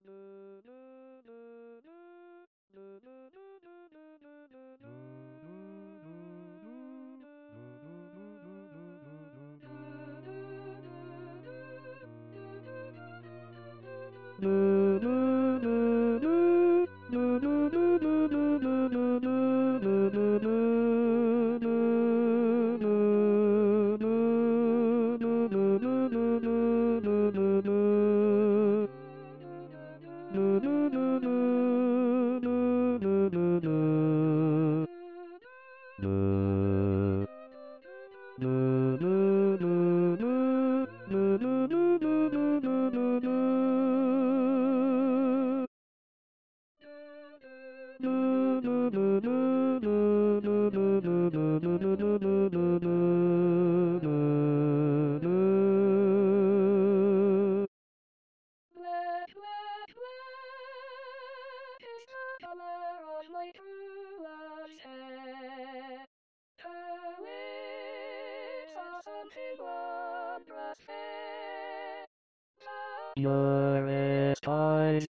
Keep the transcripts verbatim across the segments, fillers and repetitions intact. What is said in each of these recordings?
Black, black, black is the color of my true love's hair. Her lips are something wondrous fair. Your eyes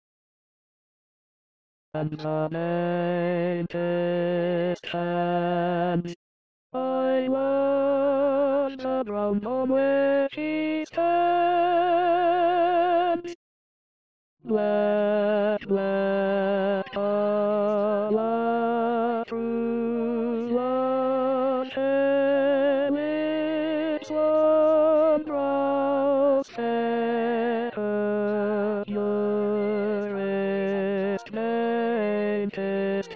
and the nakedest hands. I want the ground on which she stands. Black, black, color, true love's hair, lips wondrous fair. Purest, faintest,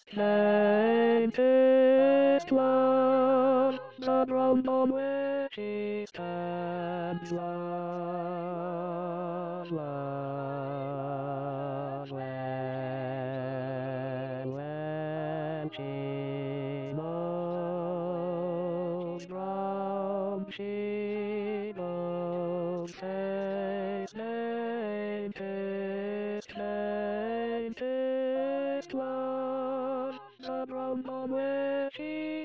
faintest love, the ground on which she stands. Love, love, when, when she moves, drum she goes, faint, faintest, faintest love, the ground on which she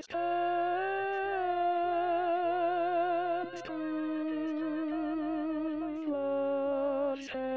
stands. True love's